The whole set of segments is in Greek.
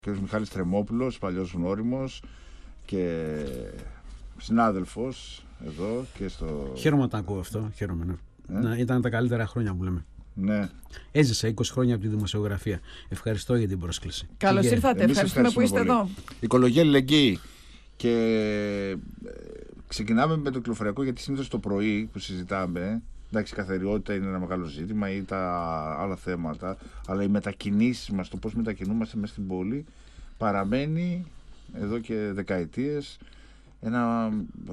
κ. Μιχάλης Τρεμόπουλος, παλιός γνώριμος και συνάδελφος εδώ και στο... Χαίρομαι να το ακούω αυτό, χαίρομαι. Ήταν τα καλύτερα χρόνια που λέμε. Ναι. Έζησα 20 χρόνια από τη δημοσιογραφία. Ευχαριστώ για την πρόσκληση. Καλώς ήρθατε, ευχαριστούμε που είστε πολύ εδώ. Οικολογία, αλληλεγγύη. Και ξεκινάμε με το κυκλοφοριακό, γιατί συνήθως το πρωί που συζητάμε, εντάξει, η καθαριότητα είναι ένα μεγάλο ζήτημα ή τα άλλα θέματα, αλλά οι μετακινήσεις μας, το πώς μετακινούμαστε μέσα στην πόλη, παραμένει εδώ και δεκαετίες ένα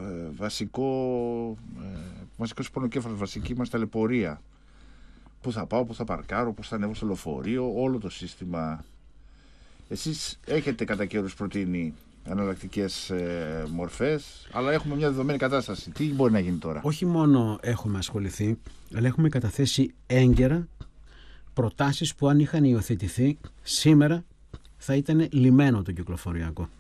βασικός πονοκέφαλος, βασική μας ταλαιπωρία. Πού θα πάω, πού θα παρκάρω, πώς θα ανέβω στο λεωφορείο, όλο το σύστημα. Εσείς έχετε κατά καιρούς προτείνει εναλλακτικές μορφές, αλλά έχουμε μια δεδομένη κατάσταση. Τι μπορεί να γίνει τώρα? Όχι μόνο έχουμε ασχοληθεί, αλλά έχουμε καταθέσει έγκαιρα προτάσεις που αν είχαν υιοθετηθεί σήμερα θα ήταν λιμένο το κυκλοφοριακό.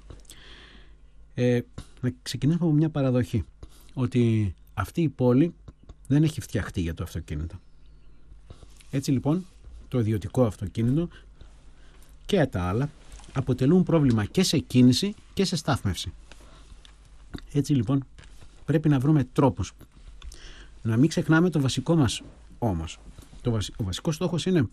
Να ξεκινήσουμε από μια παραδοχή, ότι αυτή η πόλη δεν έχει φτιαχτεί για το αυτοκίνητο. Έτσι λοιπόν το ιδιωτικό αυτοκίνητο και τα άλλα αποτελούν πρόβλημα και σε κίνηση και σε στάθμευση. Έτσι λοιπόν πρέπει να βρούμε τρόπους. Να μην ξεχνάμε το βασικό μας όμως. Ο βασικός στόχος είναι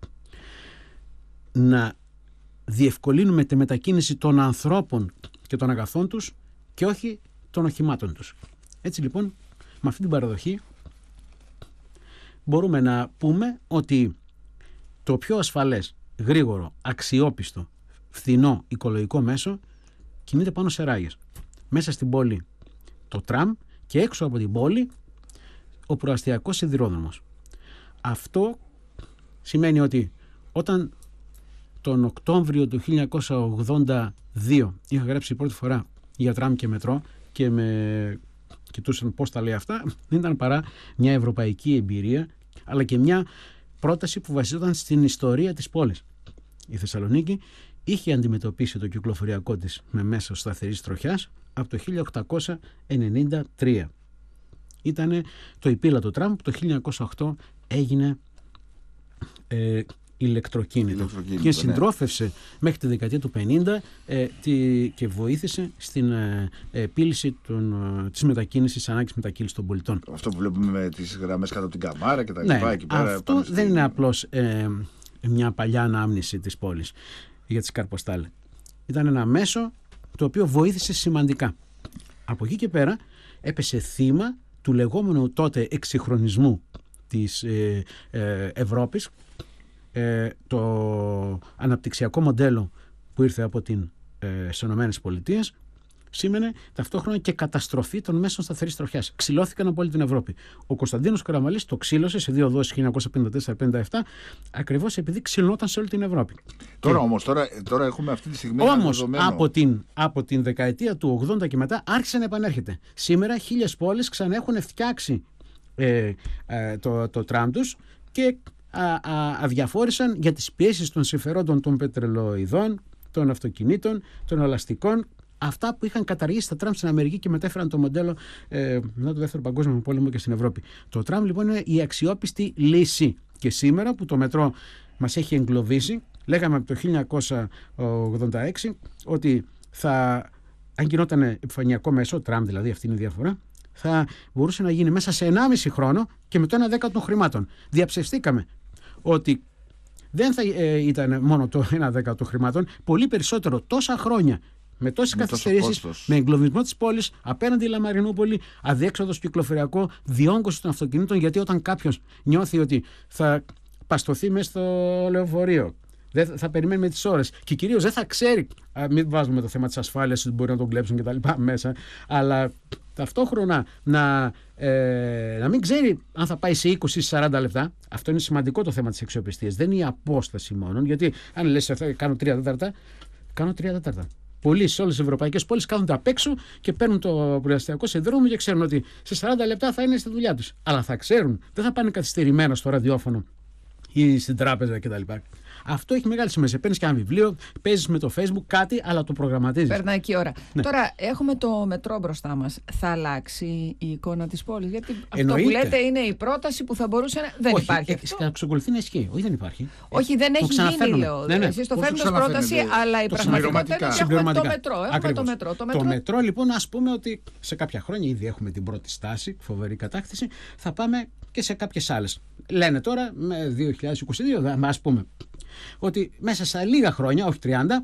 να διευκολύνουμε τη μετακίνηση των ανθρώπων και των αγαθών τους και όχι των οχημάτων τους. Έτσι λοιπόν με αυτή την παραδοχή μπορούμε να πούμε ότι το πιο ασφαλές, γρήγορο, αξιόπιστο, φθηνό οικολογικό μέσο κινείται πάνω σε ράγες. Μέσα στην πόλη το τραμ και έξω από την πόλη ο προαστιακός σιδηρόδρομος. Αυτό σημαίνει ότι όταν τον Οκτώβριο του 1982 είχα γράψει πρώτη φορά για τραμ και μετρό και με κοιτούσαν πώς τα λέει αυτά, δεν ήταν παρά μια ευρωπαϊκή εμπειρία, αλλά και μια πρόταση που βασιζόταν στην ιστορία της πόλης. Η Θεσσαλονίκη είχε αντιμετωπίσει το κυκλοφοριακό της με μέσο σταθερής τροχιάς από το 1893. Ήτανε το υπήλατο τραμ που το 1908 έγινε ηλεκτροκίνητο και συντρόφευσε μέχρι τη δεκαετία του 50 και βοήθησε στην επίλυση της μετακίνησης, ανάγκης μετακίνησης των πολιτών. Αυτό που βλέπουμε με τις γραμμές κάτω από την Καμάρα και τα λοιπά, εκεί πέρα. Αυτό δεν είναι απλώς μια παλιά ανάμνηση της πόλης για τις Καρποστάλ. Ήταν ένα μέσο το οποίο βοήθησε σημαντικά. Από εκεί και πέρα έπεσε θύμα του λεγόμενου τότε εξυγχρονισμού της Ευρώπης. Το αναπτυξιακό μοντέλο που ήρθε από τις ΗΠΑ σήμαινε ταυτόχρονα και καταστροφή των μέσων σταθερής τροχιάς. Ξυλώθηκαν από όλη την Ευρώπη. Ο Κωνσταντίνος Καραμανλής το ξύλωσε σε 2 δόσεις 1954-57, ακριβώς επειδή ξυλώταν σε όλη την Ευρώπη. Τώρα έχουμε αυτή τη στιγμή. Όμως από την δεκαετία του 80 και μετά άρχισε να επανέρχεται. Σήμερα 1000 πόλεις ξαναέχουν φτιάξει το τραμ τους και αδιαφόρησαν για τις πιέσεις των συμφερόντων των πετρελοειδών, των αυτοκινήτων, των ελαστικών, αυτά που είχαν καταργήσει τα τραμ στην Αμερική και μετέφεραν το μοντέλο μετά το Δεύτερο Παγκόσμιο Πόλεμο και στην Ευρώπη. Το τραμ λοιπόν είναι η αξιόπιστη λύση. Και σήμερα που το μετρό μας έχει εγκλωβίσει, λέγαμε από το 1986 ότι αν γινόταν επιφανειακό μέσο, τραμ δηλαδή, αυτή είναι η διαφορά, θα μπορούσε να γίνει μέσα σε 1,5 χρόνο και με το 1/10 των χρημάτων. Διαψευστήκαμε ότι δεν θα ήταν μόνο το 1/10 των χρημάτων, πολύ περισσότερο, τόσα χρόνια, με τόσες καθυστερήσεις, με εγκλωβισμό της πόλης, απέναντι η Λαμαρινούπολη, αδιέξοδος κυκλοφοριακό, διόγκωση των αυτοκινήτων, γιατί όταν κάποιος νιώθει ότι θα παστοθεί μέσα στο λεωφορείο, δεν θα περιμένει τις ώρες και κυρίως δεν θα ξέρει, μην βάζουμε το θέμα της ασφάλειας, ότι μπορεί να τον κλέψουν κτλ. Μέσα, αλλά ταυτόχρονα να μην ξέρει αν θα πάει σε 20-40 λεπτά. Αυτό είναι σημαντικό το θέμα της αξιοπιστίας. Δεν είναι η απόσταση μόνο, γιατί αν λες κάνω 3 τέταρτα, κάνω 3 τέταρτα. Πολλοί σε όλες τις ευρωπαϊκές πόλεις κάθονται απ' έξω και παίρνουν το προαστιακό σιδηρόδρομο και ξέρουν ότι σε 40 λεπτά θα είναι στη δουλειά τους. Αλλά θα ξέρουν, δεν θα πάνε καθυστερημένα στο ραδιόφωνο ή στην τράπεζα κτλ. Αυτό έχει μεγάλη σημασία. Παίρνεις και ένα βιβλίο, παίζεις με το Facebook κάτι, αλλά το προγραμματίζεις. Περνάει και η ώρα. Ναι. Τώρα έχουμε το μετρό μπροστά μας. Θα αλλάξει η εικόνα της πόλης? Γιατί αυτό που λέτε είναι η πρόταση που θα μπορούσε να. Δεν υπάρχει. Εξακολουθεί να ισχύει. Όχι, δεν υπάρχει. Όχι, δεν έχει γίνει, λέω. Εσείς το φέρνετε ως πρόταση, αλλά η πραγματικότητα είναι ότι έχουμε το μετρό. Το μετρό, λοιπόν, ας πούμε ότι σε κάποια χρόνια ήδη έχουμε την πρώτη στάση, φοβερή κατάκτηση, θα πάμε και σε κάποιες άλλες. Λένε τώρα με 2022, ας πούμε, ότι μέσα σε λίγα χρόνια, όχι 30,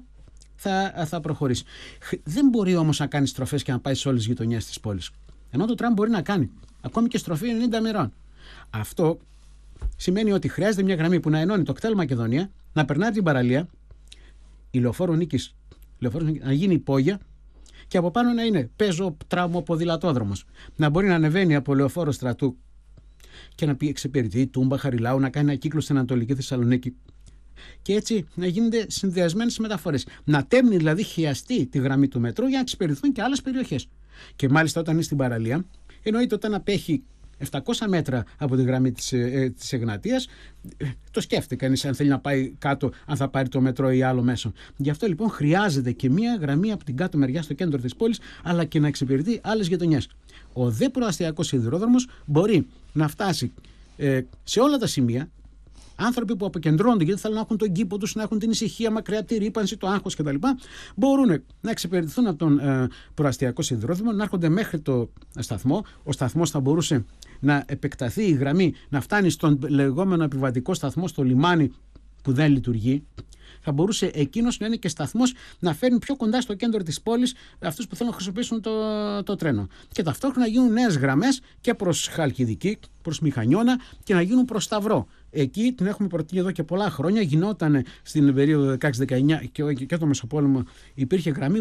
θα προχωρήσει. Δεν μπορεί όμως να κάνει στροφές και να πάει σε όλες τις γειτονιές της πόλης. Ενώ το τραμ μπορεί να κάνει ακόμη και στροφή 90 μοιρών. Αυτό σημαίνει ότι χρειάζεται μια γραμμή που να ενώνει το κτέλ Μακεδονία, να περνάει την παραλία, η λεωφόρο Νίκης να γίνει υπόγεια και από πάνω να είναι πεζο τραμ ποδηλατόδρομος. Να μπορεί να ανεβαίνει από λεωφόρο Στρατού και να πει εξυπηρετεί Τούμπα, Χαριλάου, να κάνει ένα κύκλο στην Ανατολική Θεσσαλονίκη. Και έτσι να γίνονται συνδυασμένες μεταφορές. Να τέμνει δηλαδή χιαστεί τη γραμμή του μετρό για να εξυπηρετηθούν και άλλες περιοχές. Και μάλιστα όταν είναι στην παραλία, εννοείται όταν απέχει 700 μέτρα από τη γραμμή της Εγνατίας, το σκέφτεται κανείς αν θέλει να πάει κάτω, αν θα πάρει το μετρό ή άλλο μέσο. Γι' αυτό λοιπόν χρειάζεται και μία γραμμή από την κάτω μεριά στο κέντρο της πόλης, αλλά και να εξυπηρετεί άλλες γειτονιές. Ο δε προαστιακός σιδηρόδρομος μπορεί να φτάσει σε όλα τα σημεία. Άνθρωποι που αποκεντρώνονται γιατί θέλουν να έχουν τον κήπο τους, να έχουν την ησυχία μακριά από τη ρύπανση, το άγχος κτλ. Μπορούν να εξυπηρετηθούν από τον προαστιακό σιδηρόδρομο, να έρχονται μέχρι το σταθμό. Ο σταθμός θα μπορούσε να επεκταθεί η γραμμή, να φτάνει στον λεγόμενο επιβατικό σταθμό, στο λιμάνι που δεν λειτουργεί. Θα μπορούσε εκείνος να είναι και σταθμός να φέρνει πιο κοντά στο κέντρο της πόλης αυτούς που θέλουν να χρησιμοποιήσουν το τρένο. Και ταυτόχρονα να γίνουν νέες γραμμές και προς Χαλκιδική, προς Μηχανιώνα και να γίνουν προς Σταυρό. Εκεί την έχουμε προτείνει εδώ και πολλά χρόνια. Γινόταν στην περίοδο 16-19 και το Μεσοπόλεμο, υπήρχε γραμμή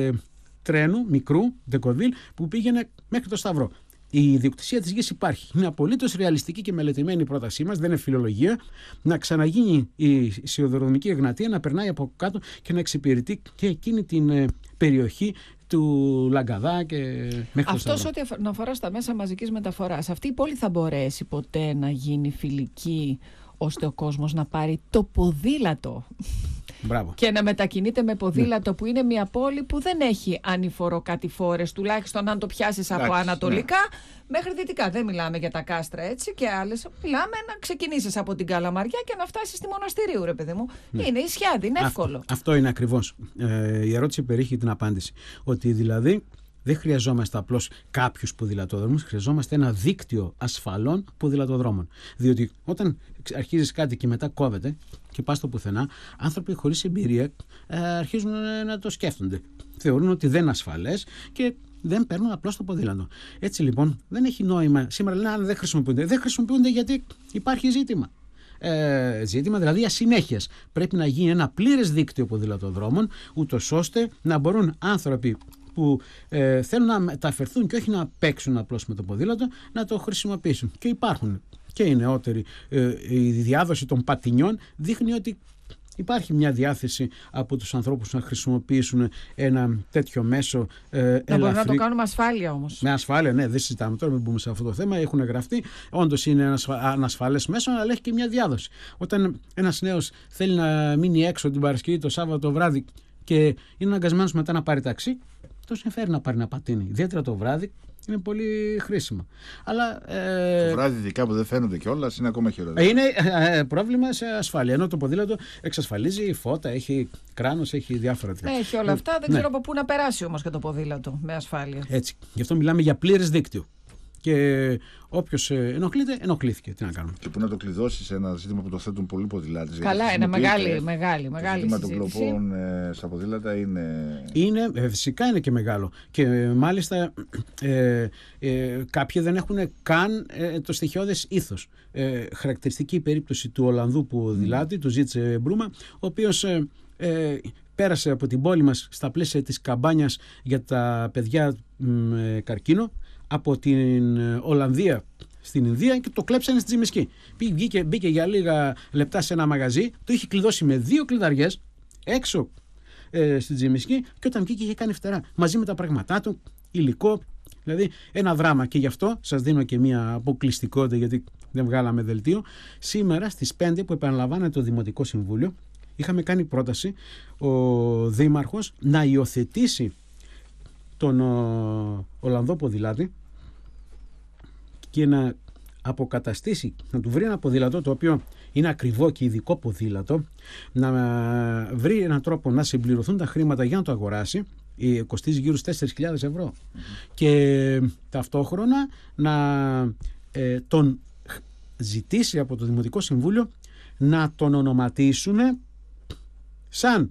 τρένου μικρού, Ντεκοβίλ, που πήγαινε μέχρι το Σταυρό. Η ιδιοκτησία της γης υπάρχει. Είναι απολύτως ρεαλιστική και μελετημένη η πρότασή μας, δεν είναι φιλολογία. Να ξαναγίνει η σιδηροδρομική Εγνατία, να περνάει από κάτω και να εξυπηρετεί και εκείνη την περιοχή του Λαγκαδά και μέχρι το Σταυρό. Αυτός ό,τι αφορά στα μέσα μαζικής μεταφοράς, αυτή η πόλη θα μπορέσει ποτέ να γίνει φιλική ώστε ο κόσμος να πάρει το ποδήλατο? Μπράβο. Και να μετακινείται με ποδήλατο, που είναι μια πόλη που δεν έχει ανηφοροκατηφόρες, τουλάχιστον αν το πιάσεις από ανατολικά μέχρι δυτικά. Δεν μιλάμε για τα κάστρα έτσι και άλλες. Μιλάμε να ξεκινήσεις από την Καλαμαριά και να φτάσεις στη Μοναστηρίου, ρε παιδί μου. Είναι Ισιάδη, είναι εύκολο. Αυτό είναι ακριβώς. Η ερώτηση περιέχει την απάντηση. Ότι δηλαδή δεν χρειαζόμαστε απλώς κάποιους ποδηλατόδρομους, χρειαζόμαστε ένα δίκτυο ασφαλών ποδηλατοδρόμων. Διότι όταν αρχίζεις κάτι και μετά κόβεται και πας στο πουθενά, άνθρωποι χωρίς εμπειρία αρχίζουν να το σκέφτονται. Θεωρούν ότι δεν είναι ασφαλές και δεν παίρνουν απλώς το ποδήλατο. Έτσι λοιπόν δεν έχει νόημα. Σήμερα λένε δεν χρησιμοποιούνται. Δεν χρησιμοποιούνται γιατί υπάρχει ζήτημα. Ζήτημα δηλαδή ασυνέχειας. Πρέπει να γίνει ένα πλήρες δίκτυο ποδηλατοδρόμων, ούτως ώστε να μπορούν άνθρωποι που θέλουν να μεταφερθούν και όχι να παίξουν απλώς με το ποδήλατο, να το χρησιμοποιήσουν. Και υπάρχουν. Και οι νεότεροι, η διάδοση των πατινιών δείχνει ότι υπάρχει μια διάθεση από τους ανθρώπους να χρησιμοποιήσουν ένα τέτοιο μέσο ελαφρύ. Να μπορούν να το κάνουμε ασφάλεια όμως. Με ασφάλεια, ναι, δεν συζητάμε τώρα, μην μπούμε σε αυτό το θέμα. Έχουν γραφτεί. Όντως είναι ένα ανασφαλές μέσο, αλλά έχει και μια διάδοση. Όταν ένας νέος θέλει να μείνει έξω την Παρασκευή το Σάββατο το βράδυ και είναι αναγκασμένος μετά να πάρει ταξί, το συμφέρει να πάρει ένα πατίνι. Ιδιαίτερα το βράδυ είναι πολύ χρήσιμο. Αλλά, το βράδυ, ειδικά που δεν φαίνονται κιόλας, είναι ακόμα χειρότερο. Είναι πρόβλημα σε ασφάλεια. Ενώ το ποδήλατο εξασφαλίζει φώτα, έχει κράνος, έχει διάφορα τέτοια. Έχει όλα αυτά. Δεν ξέρω από πού να περάσει όμως και το ποδήλατο με ασφάλεια. Έτσι. Γι' αυτό μιλάμε για πλήρες δίκτυο. Και όποιος ενοχλείται, ενοχλήθηκε. Τι να κάνουμε. Και που να το κλειδώσει σε ένα ζήτημα που το θέτουν πολλοί ποδηλάτες. Καλά, είναι μεγάλη το ζήτημα των κλοπών στα ποδήλατα είναι. Φυσικά είναι και μεγάλο. Και μάλιστα κάποιοι δεν έχουν καν το στοιχειώδες ήθος. Χαρακτηριστική περίπτωση του Ολλανδού ποδηλάτη, του Ζίτσε Μπρούμα, ο οποίος πέρασε από την πόλη μας στα πλαίσια της καμπάνιας για τα παιδιά καρκίνο, από την Ολλανδία στην Ινδία και το κλέψανε στη Τζιμισκή. Μπήκε για λίγα λεπτά σε ένα μαγαζί, το είχε κλειδώσει με 2 κλειδαριές έξω στη Τζιμισκή και όταν βγήκε είχε κάνει φτερά μαζί με τα πράγματά του, υλικό, δηλαδή ένα δράμα. Και γι' αυτό σας δίνω και μια αποκλειστικότητα, γιατί δεν βγάλαμε δελτίο. Σήμερα στις 5 που επαναλαμβάνεται το Δημοτικό Συμβούλιο, είχαμε κάνει πρόταση ο Δήμαρχος να υιοθετήσει τον Ολλανδό ποδηλάτη και να αποκαταστήσει, να του βρει ένα ποδήλατο το οποίο είναι ακριβό και ειδικό ποδήλατο, να βρει έναν τρόπο να συμπληρωθούν τα χρήματα για να το αγοράσει. Κοστίζει γύρω στους 4.000 ευρώ. Και ταυτόχρονα να τον ζητήσει από το Δημοτικό Συμβούλιο να τον ονοματίσουν σαν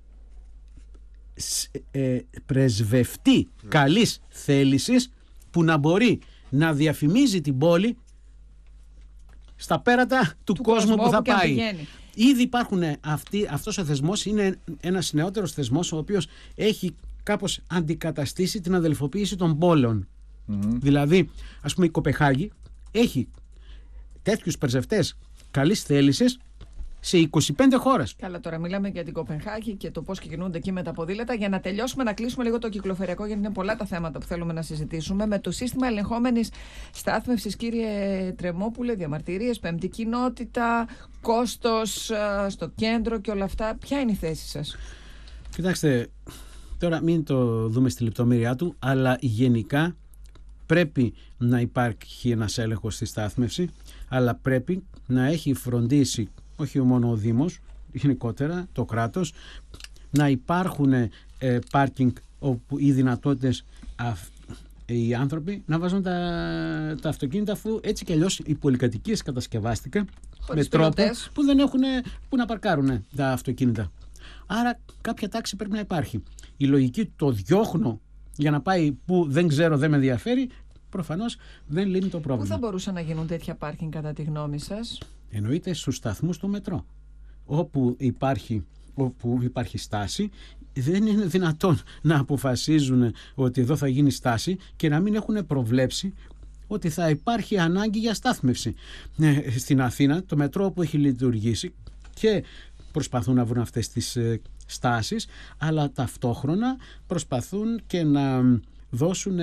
πρεσβευτή καλής θέλησης, που να μπορεί να διαφημίζει την πόλη στα πέρατα του κόσμου που θα πάει. Ήδη υπάρχουν αυτός ο θεσμός, είναι ένας νεότερος θεσμός ο οποίος έχει κάπως αντικαταστήσει την αδελφοποίηση των πόλεων. Δηλαδή, ας πούμε, η Κοπεχάγη έχει τέτοιους πρεσβευτές καλής θέλησης σε 25 χώρες. Καλά, τώρα μιλάμε για την Κοπενχάγη και το πώς κινούνται εκεί με τα ποδήλατα. Για να τελειώσουμε, να κλείσουμε λίγο το κυκλοφοριακό, γιατί είναι πολλά τα θέματα που θέλουμε να συζητήσουμε. Με το σύστημα ελεγχόμενης στάθμευσης, κύριε Τρεμόπουλε, διαμαρτυρίες, πέμπτη κοινότητα, κόστος στο κέντρο και όλα αυτά. Ποια είναι η θέση σας? Κοιτάξτε, τώρα μην το δούμε στη λεπτομέρειά του, αλλά γενικά πρέπει να υπάρχει ένας έλεγχος στη στάθμευση, αλλά πρέπει να έχει φροντίσει όχι μόνο ο Δήμος, γενικότερα το κράτος, να υπάρχουν πάρκινγκ όπου οι δυνατότητες οι άνθρωποι να βάζουν τα αυτοκίνητα, αφού έτσι κι αλλιώς οι πολυκατοικίες κατασκευάστηκαν με τρόπο που δεν έχουν που να παρκάρουν τα αυτοκίνητα. Άρα κάποια τάξη πρέπει να υπάρχει. Η λογική το διώχνω για να πάει που δεν ξέρω, δεν με ενδιαφέρει, προφανώς δεν λύνει το πρόβλημα. Πού θα μπορούσαν να γίνουν τέτοια πάρκινγκ κατά τη γνώμη σας? Εννοείται στους σταθμούς του μετρό. Όπου υπάρχει στάση, δεν είναι δυνατόν να αποφασίζουν ότι εδώ θα γίνει στάση και να μην έχουν προβλέψει ότι θα υπάρχει ανάγκη για στάθμευση. Στην Αθήνα το μετρό που έχει λειτουργήσει και προσπαθούν να βρουν αυτές τις στάσεις, αλλά ταυτόχρονα προσπαθούν και να δώσουν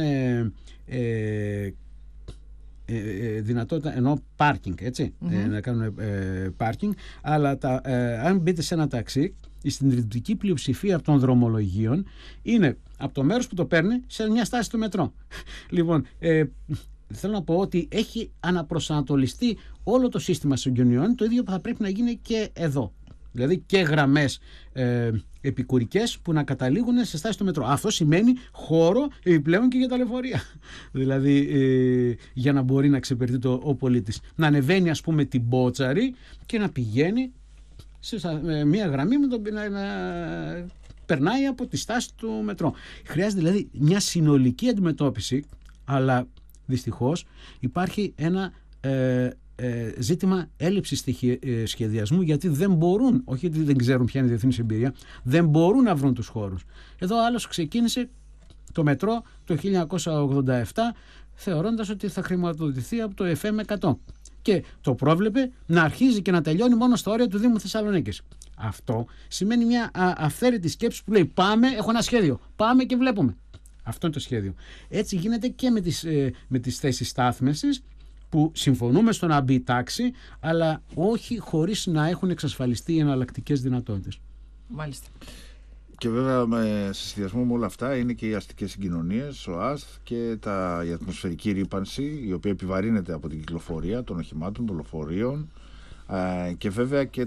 δυνατότητα, ενώ πάρκινγκ, έτσι, να κάνουν πάρκινγκ, αλλά αν μπείτε σε ένα ταξί, η συντριπτική πλειοψηφία των δρομολογίων είναι από το μέρος που το παίρνει σε μια στάση του μετρό. Λοιπόν, θέλω να πω ότι έχει αναπροσανατολιστεί όλο το σύστημα συγκοινωνιών, το ίδιο που θα πρέπει να γίνει και εδώ. Δηλαδή και γραμμές επικουρικές που να καταλήγουν σε στάση του μετρό. Αυτό σημαίνει χώρο επιπλέον και για τα λεωφορεία. Δηλαδή για να μπορεί να ξεπερδεί ο πολίτης. Να ανεβαίνει, ας πούμε, την Μπότσαρη και να πηγαίνει σε μια γραμμή με να περνάει από τη στάση του μετρό. Χρειάζεται δηλαδή μια συνολική αντιμετώπιση, αλλά δυστυχώς υπάρχει ένα ζήτημα έλλειψης σχεδιασμού, γιατί δεν μπορούν, όχι γιατί δεν ξέρουν ποια είναι η διεθνής εμπειρία, δεν μπορούν να βρουν τους χώρους. Εδώ άλλος ξεκίνησε το μετρό το 1987 θεωρώντας ότι θα χρηματοδοτηθεί από το FM 100 και το πρόβλεπε να αρχίζει και να τελειώνει μόνο στα όρια του Δήμου Θεσσαλονίκης. Αυτό σημαίνει μια αυθαίρετη σκέψη που λέει πάμε, έχω ένα σχέδιο, πάμε και βλέπουμε. Αυτό είναι το σχέδιο. Έτσι γίνεται και με τις θέσεις στάθμευσης, που συμφωνούμε στο να μπει τάξη, αλλά όχι χωρίς να έχουν εξασφαλιστεί οι εναλλακτικές δυνατότητες. Μάλιστα. Και βέβαια σε συνδυασμό με όλα αυτά είναι και οι αστικές συγκοινωνίες, ο ΑΣΤ και η ατμοσφαιρική ρύπανση, η οποία επιβαρύνεται από την κυκλοφορία των οχημάτων, των λεωφορείων και βέβαια και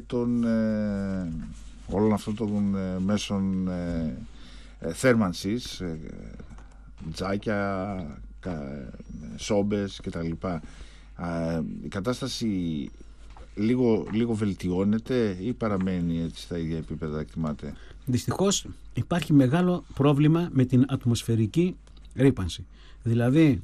όλων αυτών των μέσων θέρμανσης, τζάκια, σόμπες κτλ. Η κατάσταση λίγο βελτιώνεται ή παραμένει έτσι στα ίδια επίπεδα, εκτιμάτε? Δυστυχώς υπάρχει μεγάλο πρόβλημα με την ατμοσφαιρική ρύπανση. Δηλαδή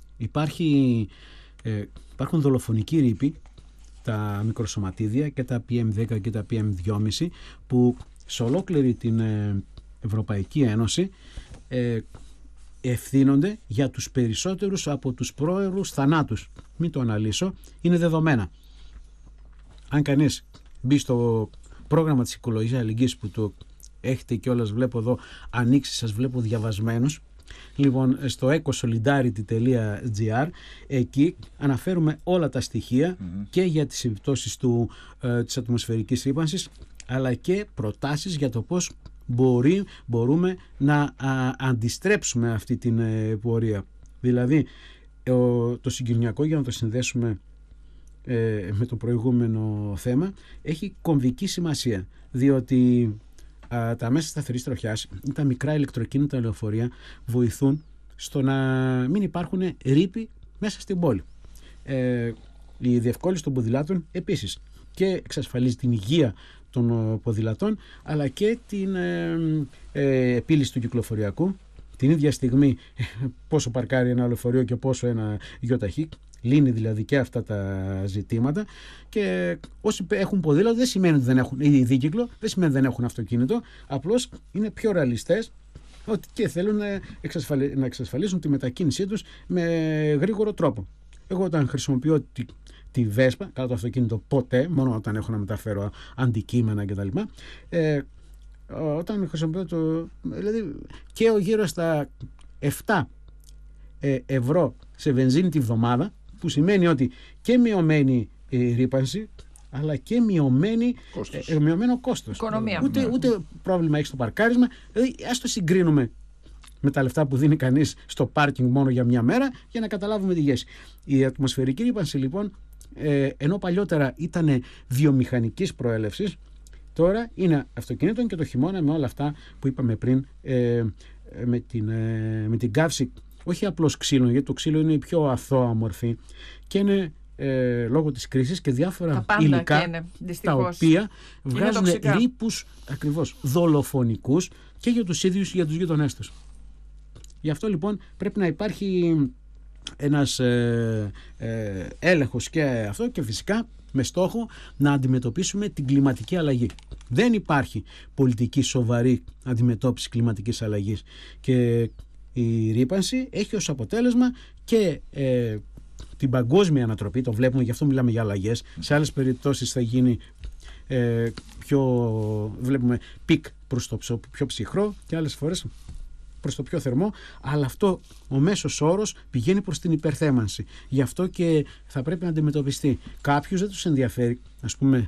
υπάρχουν δολοφονικοί ρήποι, τα μικροσωματίδια και τα PM10 και τα PM2,5, που σε ολόκληρη την Ευρωπαϊκή Ένωση ευθύνονται για τους περισσότερους από τους πρόωρους θανάτους. Μην το αναλύσω, είναι δεδομένα. Αν κανείς μπει στο πρόγραμμα της οικολογίας αλληλεγγύης που το έχετε κιόλας, βλέπω εδώ ανοίξει, σας βλέπω διαβασμένους. Λοιπόν, στο ecosolidarity.gr, εκεί αναφέρουμε όλα τα στοιχεία και για τις επιπτώσεις της ατμοσφαιρικής ρύπανσης, αλλά και προτάσεις για το πώς μπορούμε να αντιστρέψουμε αυτή την πορεία. Δηλαδή το συγκυριακό, για να το συνδέσουμε με το προηγούμενο θέμα, έχει κομβική σημασία, διότι τα μέσα σταθερής τροχιάς ή τα μικρά ηλεκτροκίνητα λεωφορεία βοηθούν στο να μην υπάρχουν ρήποι μέσα στην πόλη. Η διευκόλυνση των ποδηλάτων επίσης και εξασφαλίζει την υγεία των ποδηλατών, αλλά και την επίλυση του κυκλοφοριακού. Την ίδια στιγμή πόσο παρκάρει ένα λεωφορείο και πόσο ένα γιοταχή, λύνει δηλαδή και αυτά τα ζητήματα. Και όσοι έχουν ποδήλατο δεν σημαίνει ότι δεν έχουν, ή δίκυκλο, δεν σημαίνει ότι δεν έχουν αυτοκίνητο, απλώς είναι πιο ρεαλιστές και θέλουν να εξασφαλίσουν τη μετακίνησή τους με γρήγορο τρόπο. Εγώ όταν χρησιμοποιώ τη Βέσπα, κατά το αυτοκίνητο ποτέ, μόνο όταν έχω να μεταφέρω αντικείμενα κτλ. Όταν χρησιμοποιώ δηλαδή και γύρω στα 7 ευρώ σε βενζίνη τη βδομάδα, που σημαίνει ότι και μειωμένη ρύπανση, αλλά και μειωμένο κόστος. Οικονομία. Ούτε πρόβλημα έχει στο παρκάρισμα. Δηλαδή, ας το συγκρίνουμε με τα λεφτά που δίνει κανείς στο πάρκινγκ μόνο για μια μέρα, για να καταλάβουμε τη γεύση. Η ατμοσφαιρική ρύπανση λοιπόν, ενώ παλιότερα ήταν βιομηχανικής προέλευσης, τώρα είναι αυτοκινήτων και το χειμώνα με όλα αυτά που είπαμε πριν, με την καύση όχι απλώς ξύλων, γιατί το ξύλο είναι η πιο αθώα μορφή και είναι λόγω της κρίσης και διάφορα υλικά τα οποία βγάζουν ρήπους ακριβώς δολοφονικούς και για τους ίδιους και για τους γείτονές τους. Γι' αυτό λοιπόν πρέπει να υπάρχει ένας έλεγχος και αυτό, και φυσικά με στόχο να αντιμετωπίσουμε την κλιματική αλλαγή. Δεν υπάρχει πολιτική σοβαρή αντιμετώπιση κλιματικής αλλαγής, και η ρύπανση έχει ως αποτέλεσμα και την παγκόσμια ανατροπή, το βλέπουμε, γι' αυτό μιλάμε για αλλαγές. Σε άλλες περιπτώσεις θα γίνει βλέπουμε πικ προς το πιο ψυχρό και άλλες φορές προς το πιο θερμό, αλλά αυτό ο μέσος όρος πηγαίνει προς την υπερθέμανση. Γι' αυτό και θα πρέπει να αντιμετωπιστεί. Κάποιους δεν τους ενδιαφέρει, ας πούμε,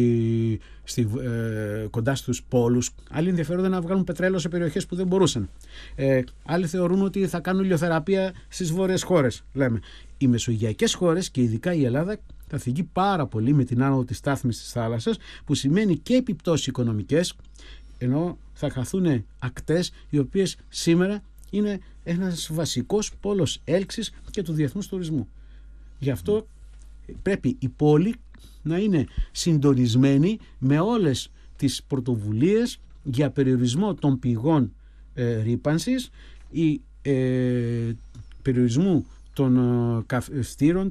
κοντά στους πόλους. Άλλοι ενδιαφέρονται να βγάλουν πετρέλαιο σε περιοχές που δεν μπορούσαν. Άλλοι θεωρούν ότι θα κάνουν ηλιοθεραπεία στις βόρειες χώρες. Λέμε, οι μεσογειακές χώρες και ειδικά η Ελλάδα θα θυγεί πάρα πολύ με την άνοδο της στάθμης της θάλασσας, που σημαίνει και επιπτώσεις οικονομικές, ενώ θα χαθούν ακτές οι οποίες σήμερα είναι ένας βασικός πόλος έλξης και του διεθνούς τουρισμού. Γι' αυτό πρέπει η πόλη να είναι συντονισμένη με όλες τις πρωτοβουλίες για περιορισμό των πηγών ρύπανσης, ή περιορισμού των καυστήρων,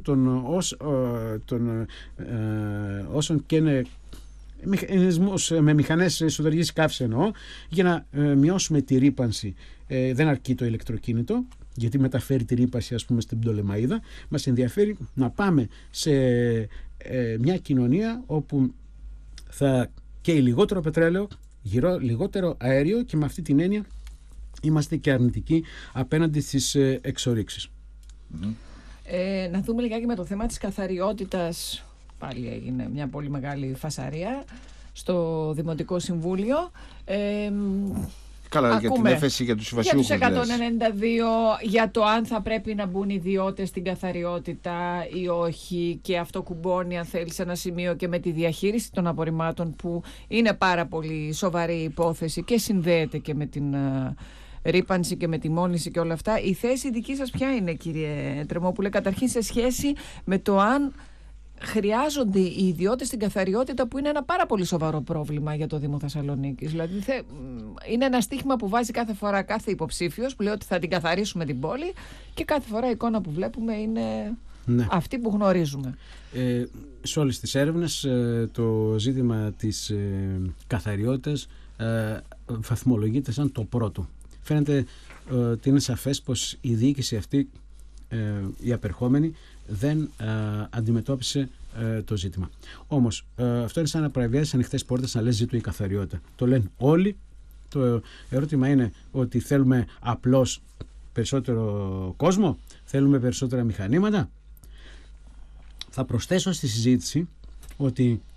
όσων και είναι με μηχανές εσωτερικής καύσης εννοώ, για να μειώσουμε τη ρύπανση. Δεν αρκεί το ηλεκτροκίνητο, γιατί μεταφέρει τη ρύπανση, ας πούμε, στην Πτολεμαΐδα. Μας ενδιαφέρει να πάμε σε μια κοινωνία όπου θα καίει λιγότερο πετρέλαιο, λιγότερο αέριο, και με αυτή την έννοια είμαστε και αρνητικοί απέναντι στις εξορίξεις. Να δούμε λιγάκι με το θέμα της καθαριότητας. Πάλι έγινε μια πολύ μεγάλη φασαρία στο Δημοτικό Συμβούλιο. Καλά, για την έφεση για τους συμβασιούχους. Για τους 192, για το αν θα πρέπει να μπουν ιδιώτες στην καθαριότητα ή όχι, και αυτό κουμπώνει, αν θέλει, σε ένα σημείο και με τη διαχείριση των απορριμμάτων, που είναι πάρα πολύ σοβαρή υπόθεση και συνδέεται και με την ρύπανση και με τη μόλυνση και όλα αυτά. Η θέση δική σας ποια είναι, κύριε Τρεμόπουλε, καταρχήν σε σχέση με το αν χρειάζονται οι ιδιώτες στην καθαριότητα, που είναι ένα πάρα πολύ σοβαρό πρόβλημα για το Δήμο Θεσσαλονίκης? Δηλαδή είναι ένα στίχημα που βάζει κάθε φορά κάθε υποψήφιος, που λέει ότι θα την καθαρίσουμε την πόλη, και κάθε φορά η εικόνα που βλέπουμε είναι αυτή που γνωρίζουμε. Σε όλες τις έρευνες το ζήτημα της καθαριότητας βαθμολογείται σαν το πρώτο. Φαίνεται ότι είναι σαφές πως η διοίκηση αυτή, η απερχόμενη, δεν αντιμετώπισε το ζήτημα. Όμως αυτό είναι σαν να παραβιάζει ανοιχτές πόρτες, να λες ζήτω η καθαριότητα. Το λένε όλοι. Το ερώτημα είναι ότι θέλουμε απλώς περισσότερο κόσμο, θέλουμε περισσότερα μηχανήματα. Θα προσθέσω στη συζήτηση ότι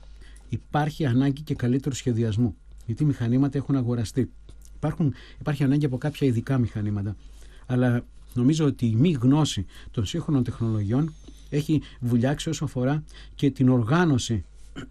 υπάρχει ανάγκη και καλύτερου σχεδιασμού. Γιατί μηχανήματα έχουν αγοραστεί. Υπάρχει ανάγκη από κάποια ειδικά μηχανήματα. Αλλά νομίζω ότι η μη γνώση των σύγχρονων τεχνολογιών έχει βουλιάξει όσο αφορά και την οργάνωση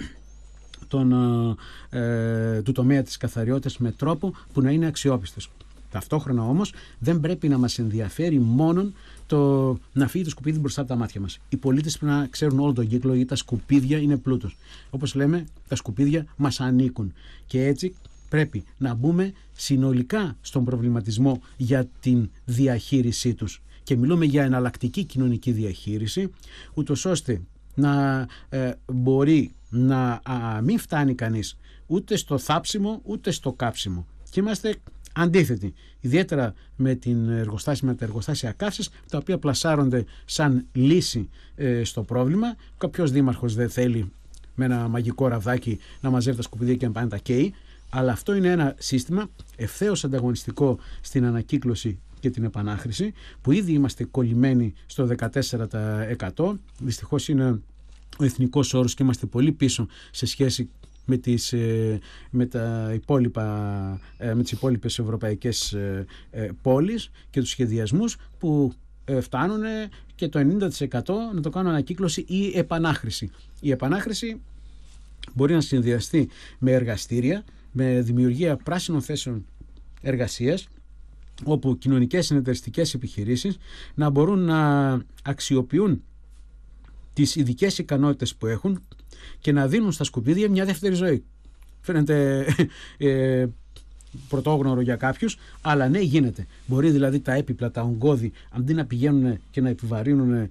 του τομέα της καθαριότητας με τρόπο που να είναι αξιόπιστος. Ταυτόχρονα όμως δεν πρέπει να μας ενδιαφέρει μόνον να φύγει το σκουπίδι μπροστά από τα μάτια μας. Οι πολίτες πρέπει να ξέρουν όλο τον κύκλο, γιατί τα σκουπίδια είναι πλούτος. Όπως λέμε, τα σκουπίδια μας ανήκουν. Και έτσι πρέπει να μπούμε συνολικά στον προβληματισμό για την διαχείρισή τους. Και μιλούμε για εναλλακτική κοινωνική διαχείριση, ούτως ώστε να μπορεί να μην φτάνει κανείς ούτε στο θάψιμο ούτε στο κάψιμο. Και είμαστε αντίθετοι, ιδιαίτερα με τα εργοστάσια καύσης, τα οποία πλασάρονται σαν λύση στο πρόβλημα. Κάποιος δήμαρχος δεν θέλει με ένα μαγικό ραβδάκι να μαζεύει τα σκουπίδια και να πάνε τα καίει, αλλά αυτό είναι ένα σύστημα ευθέως ανταγωνιστικό στην ανακύκλωση και την επανάχρηση, που ήδη είμαστε κολλημένοι στο 14%. Δυστυχώς είναι ο εθνικός όρος και είμαστε πολύ πίσω σε σχέση με τις υπόλοιπες ευρωπαϊκές πόλεις και τους σχεδιασμούς που φτάνουν και το 90% να το κάνουν ανακύκλωση ή επανάχρηση. Η επανάχρηση μπορεί να συνδυαστεί με εργαστήρια, με δημιουργία πράσινων θέσεων εργασίας, όπου κοινωνικές συνεταιριστικές επιχειρήσεις να μπορούν να αξιοποιούν τις ειδικές ικανότητες που έχουν και να δίνουν στα σκουπίδια μια δεύτερη ζωή. Φαίνεται πρωτόγνωρο για κάποιους, αλλά ναι, γίνεται. Μπορεί δηλαδή τα έπιπλα, τα ογκώδη, αντί να πηγαίνουν και να επιβαρύνουν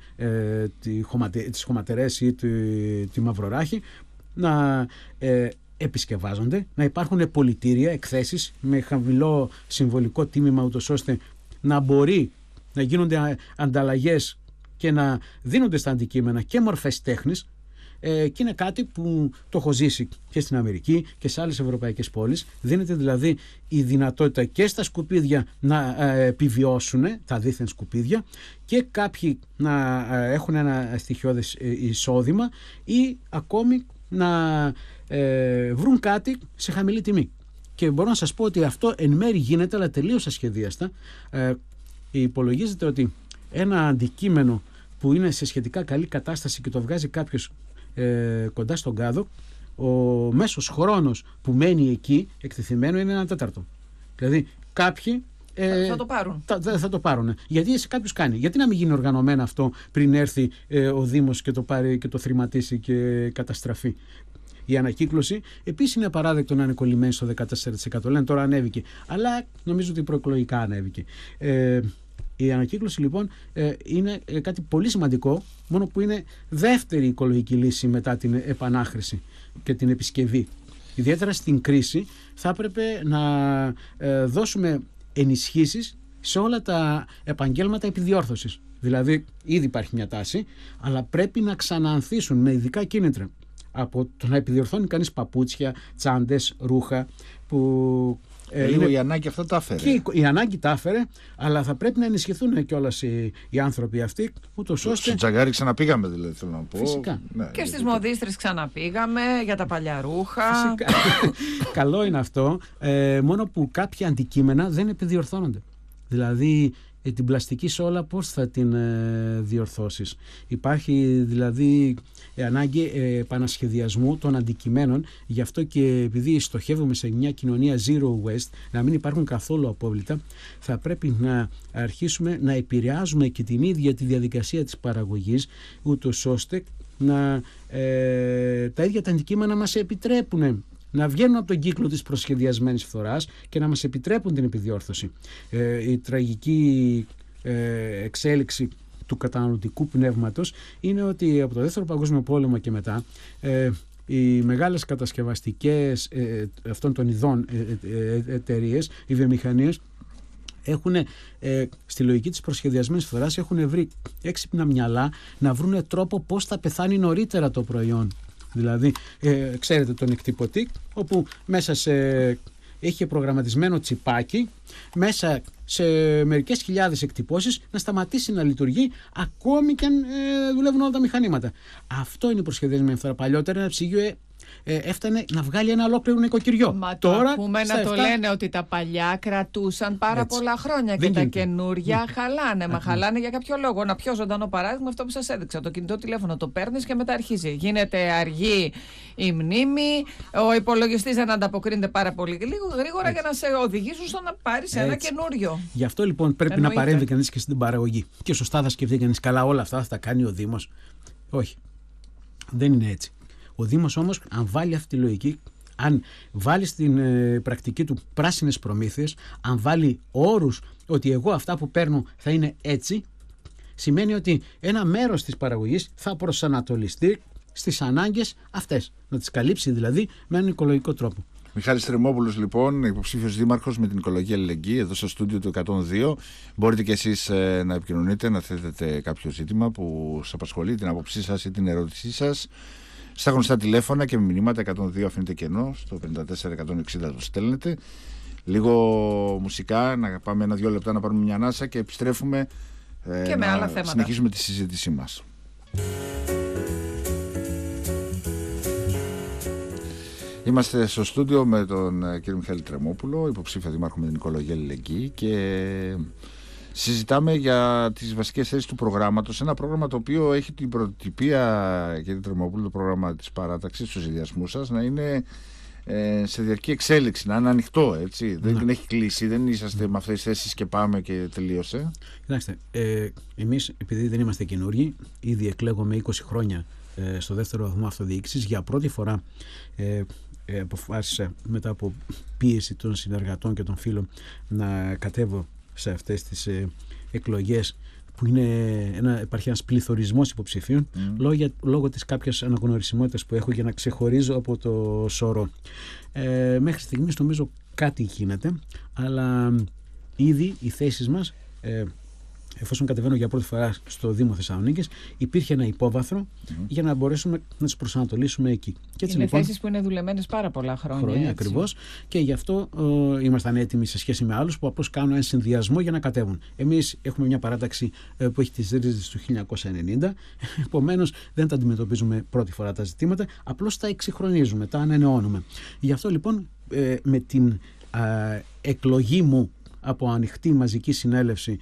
τις χωματερές ή τη μαυροράχη, να επισκευάζονται, να υπάρχουν πολιτήρια, εκθέσεις με χαμηλό συμβολικό τίμημα, ούτως ώστε να μπορεί να γίνονται ανταλλαγές και να δίνονται στα αντικείμενα και μορφές τέχνης. Και είναι κάτι που το έχω ζήσει και στην Αμερική και σε άλλες ευρωπαϊκές πόλεις. Δίνεται δηλαδή η δυνατότητα και στα σκουπίδια να επιβιώσουν, τα δίθεν σκουπίδια, και κάποιοι να έχουν ένα στοιχειώδες εισόδημα ή ακόμη να βρουν κάτι σε χαμηλή τιμή. Και μπορώ να σας πω ότι αυτό εν μέρει γίνεται, αλλά τελείως ασχεδίαστα. Υπολογίζεται ότι ένα αντικείμενο που είναι σε σχετικά καλή κατάσταση και το βγάζει κάποιος κοντά στον κάδο, ο μέσος χρόνος που μένει εκεί εκτεθειμένο είναι 1/4. Δηλαδή κάποιοι θα το πάρουν. Γιατί σε κάποιους κάνει. Γιατί να μην γίνει οργανωμένο αυτό πριν έρθει ο Δήμος και το πάρει και το θρηματίσει και καταστραφεί. Η ανακύκλωση επίσης είναι απαράδεκτο να είναι κολλημένη στο 14%. Λένε τώρα ανέβηκε. Αλλά νομίζω ότι προεκλογικά ανέβηκε. Η ανακύκλωση λοιπόν είναι κάτι πολύ σημαντικό, μόνο που είναι δεύτερη οικολογική λύση μετά την επανάχρηση και την επισκευή. Ιδιαίτερα στην κρίση θα έπρεπε να δώσουμε ενισχύσεις σε όλα τα επαγγέλματα επιδιόρθωσης. Δηλαδή ήδη υπάρχει μια τάση, αλλά πρέπει να ξαναανθήσουν με ειδικά κίνητρα. Από το να επιδιορθώνει κανείς παπούτσια, τσάντες, ρούχα, που λίγο η ανάγκη αυτά τα έφερε. Και η ανάγκη τα έφερε, αλλά θα πρέπει να ενισχυθούν κιόλας οι άνθρωποι αυτοί, ούτως ώστε. Στο Τζαγκάρι ξαναπήγαμε, δηλαδή, θέλω να πω. Φυσικά. Ναι, και στις Μοδίστρες ξαναπήγαμε για τα παλιά ρούχα. Φυσικά. Καλό είναι αυτό, μόνο που κάποια αντικείμενα δεν επιδιορθώνονται. Δηλαδή την πλαστική σόλα πώς θα την διορθώσεις? Υπάρχει δηλαδή ανάγκη επανασχεδιασμού των αντικειμένων. Γι' αυτό και επειδή στοχεύουμε σε μια κοινωνία zero waste, να μην υπάρχουν καθόλου απόβλητα, θα πρέπει να αρχίσουμε να επηρεάζουμε και την ίδια τη διαδικασία της παραγωγής, ούτως ώστε τα ίδια τα αντικείμενα μας επιτρέπουν να βγαίνουν από τον κύκλο της προσχεδιασμένης φθοράς και να μας επιτρέπουν την επιδιόρθωση. Η τραγική εξέλιξη του καταναλωτικού πνεύματος είναι ότι από το Δεύτερο Παγκόσμιο Πόλεμο και μετά οι μεγάλες κατασκευαστικές αυτών των ειδών εταιρείες, οι βιομηχανίες, έχουν στη λογική της προσχεδιασμένης φθοράς έχουν βρει έξυπνα μυαλά να βρουν τρόπο πώς θα πεθάνει νωρίτερα το προϊόν. Δηλαδή, ξέρετε τον εκτυπωτή, όπου μέσα είχε προγραμματισμένο τσιπάκι, μέσα σε μερικές χιλιάδες εκτυπώσεις να σταματήσει να λειτουργεί, ακόμη και αν δουλεύουν όλα τα μηχανήματα. Αυτό είναι η προσχεδιασμένη φθορά. Παλιότερα ένα ψυγείο έφτανε να βγάλει ένα ολόκληρο νοικοκυριό. Μα τώρα ακούμε να το λένε ότι τα παλιά κρατούσαν πάρα πολλά χρόνια και τα καινούρια χαλάνε. Μα χαλάνε για κάποιο λόγο. Ένα πιο ζωντανό παράδειγμα, αυτό που σας έδειξα. Το κινητό τηλέφωνο το παίρνεις και μετά αρχίζει. Γίνεται αργή η μνήμη, ο υπολογιστής δεν ανταποκρίνεται πάρα πολύ γρήγορα για να σε οδηγήσουν στο να πάρεις ένα καινούριο. Γι' αυτό λοιπόν πρέπει να παρέμβει κανείς και στην παραγωγή. Και σωστά θα σκεφτεί κανείς, καλά, όλα αυτά θα τα κάνει ο Δήμος. Όχι. Δεν είναι έτσι. Ο Δήμος όμως, αν βάλει αυτή τη λογική, αν βάλει στην πρακτική του πράσινες προμήθειες, αν βάλει όρους ότι εγώ αυτά που παίρνω θα είναι έτσι, σημαίνει ότι ένα μέρος της παραγωγής θα προσανατολιστεί στις ανάγκες αυτές. Να τις καλύψει δηλαδή με έναν οικολογικό τρόπο. Μιχάλης Τρεμόπουλος, λοιπόν, υποψήφιος δήμαρχος με την Οικολογική Αλληλεγγύη, εδώ στο στούντιο του 102. Μπορείτε και εσείς να επικοινωνείτε, να θέτετε κάποιο ζήτημα που σας απασχολεί, την άποψή σας ή την ερώτησή σας. Στα γνωστά τηλέφωνα και με μηνύματα 102 αφήνετε κενό, στο 54-160 το στέλνετε. Λίγο μουσικά, να πάμε 1-2 λεπτά να πάρουμε μια ανάσα και επιστρέφουμε και με άλλα θέματα. Συνεχίζουμε τη συζήτησή μας. Είμαστε στο στούντιο με τον κύριο Μιχάλη Τρεμόπουλο, υποψήφιο δήμαρχο με την Οικολογική Αλληλεγγύη, και συζητάμε για τις βασικές θέσεις του προγράμματος. Ένα πρόγραμμα το οποίο έχει την πρωτοτυπία, κύριε Τρεμόπουλο, το πρόγραμμα της παράταξης, του συνδυασμού σας, να είναι σε διαρκή εξέλιξη, να είναι ανοιχτό, έτσι. Δεν έχει κλείσει, δεν είσαστε με αυτές τις θέσεις και πάμε και τελείωσε. Κοιτάξτε, εμείς επειδή δεν είμαστε καινούργοι, ήδη εκλέγομαι 20 χρόνια στο δεύτερο βαθμό αυτοδιοίκησης, για πρώτη φορά αποφάσισα μετά από πίεση των συνεργατών και των φίλων να κατέβω σε αυτές τις εκλογές που υπάρχει ένας πληθωρισμός υποψηφίων λόγω της κάποιας αναγνωρισιμότητας που έχω για να ξεχωρίζω από το σωρό. Μέχρι στιγμής νομίζω κάτι γίνεται, αλλά ήδη οι θέσεις μας, εφόσον κατεβαίνω για πρώτη φορά στο Δήμο Θεσσαλονίκης, υπήρχε ένα υπόβαθρο για να μπορέσουμε να τις προσανατολίσουμε εκεί. Και έτσι, είναι λοιπόν, θέσεις που είναι δουλεμένες πάρα πολλά χρόνια. Ακριβώς. Και γι' αυτό ήμασταν έτοιμοι σε σχέση με άλλους που απλώς κάνουν ένα συνδυασμό για να κατέβουν. Εμείς έχουμε μια παράταξη που έχει τις ρίζες του 1990, επομένως δεν τα αντιμετωπίζουμε πρώτη φορά τα ζητήματα, απλώς τα εξυγχρονίζουμε, τα ανανεώνουμε. Γι' αυτό λοιπόν με την εκλογή μου από ανοιχτή μαζική συνέλευση